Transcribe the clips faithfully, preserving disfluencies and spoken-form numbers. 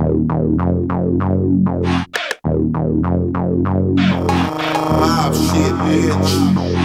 Mob shit, bitch.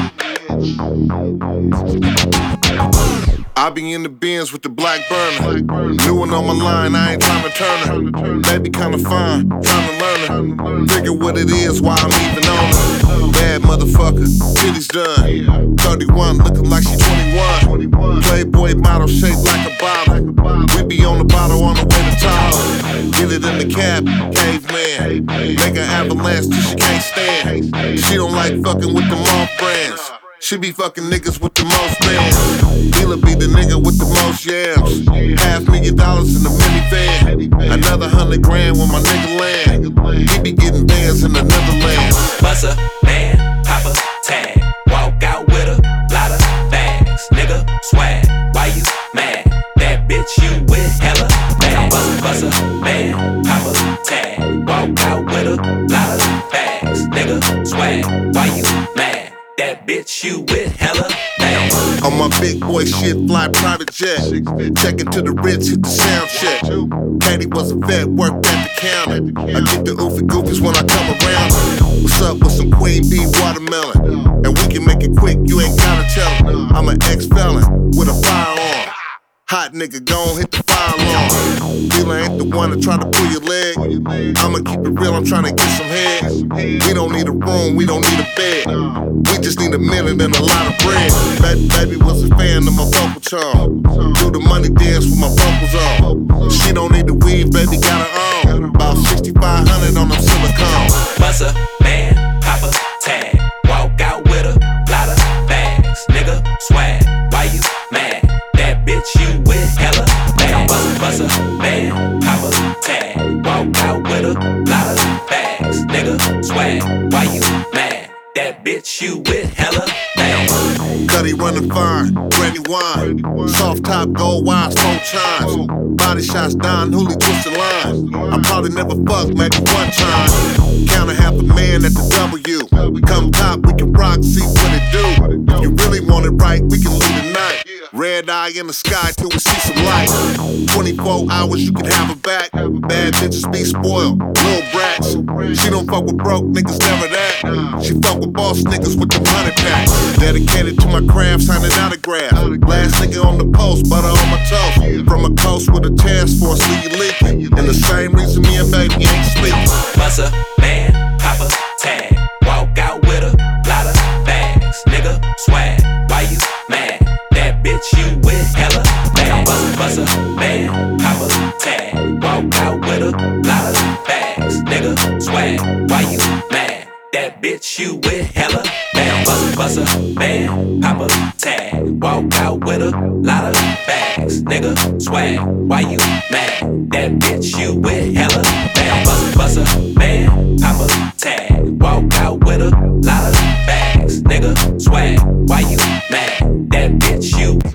I be in the Benz with the black burner. New one on my line, I ain't tryna turn her. Baby kinda fine, tryna learn her. Figure what it is, why I'm even on her. Bad motherfucker, titties done. thirty-one, looking like she twenty-one. Playboy model shaped like a bottle. We be on the bottle on the way to Tahoe. Get it in the cab, caveman. Make her avalanche till she can't stand. She don't like fucking with the off brands. She be fucking niggas with the most bands. Dealer be the nigga with the most yams. Half million dollars in the minivan. Another hundred grand when my nigga land. He be getting bands in another land. Bust a man, pop a tag. Walk out with a lot of bags. Nigga, swag, why you mad? That bitch you with hella bags. Bust, bust a man, pop a tag. Walk out with a lot of bags. Nigga, swag, why you mad? That bitch you with hella bags. On my big boy shit, fly private jet. Check into the Ritz, hit the sound check. Katie was a vet, worked at the counter. I get the oofy goofies when I come around. What's up with some Queen Bee watermelon? And we can make it quick, you ain't gotta tell them. I'm an ex-felon with a firearm. Hot nigga, gon' hit the fire alarm. Dealer ain't the one to try to pull your leg. I'ma keep it real, I'm tryna get some head. We don't need a room, we don't need a bed. We just need a minute and a lot of bread. Baby, baby was a fan of my vocal charm. Do the money dance with my vocals on. She don't need the weave, baby got her own. About sixty-five hundred on them silicone. Bust a man, pop a tag. Walk out with a lot of bags. Nigga, swag, why you mad? That bitch you with hella bags. Bust, bust a man, pop a tag. Walk out with a lot of bags. Nigga, swag, why you mad? That bitch you with hella bags. Cuddy running fine, brandy wine. Soft top, gold wines four times. Body shots, Don Hooley twisted lines. I probably never fucked, maybe one time. Count a half a man at the W. Come top, we can rock, see what it do. If you really want it right, we can leave tonight. Red eye in the sky till we see some light. twenty-four hours, you can have her back. Bad bitches be spoiled, little brats. She don't fuck with broke niggas, never that. She fuck with boss niggas with them hundred packs. Dedicated to my craft, signing autographs. Last nigga on the post, butter on my toast. From a coast with a task force, leave you leaking. And the same reason me and baby ain't sleeping. Bust a man, pop a tag. Walk out with a lot of bags. Nigga, swag, why you mad? That bitch you with hella bags. Bust, bust a man, pop a tag. Walk out with a lot of bags. Nigga, swag, why you mad? That bitch you with hella bags. Bust, bust a man, pop a tag. Walk out with a lot of bags. Nigga, swag, why you mad? That bitch you with hella bags. Bust, bust a man, pop a tag. Walk out with a lot of bags. Nigga, swag, why you mad? That bitch you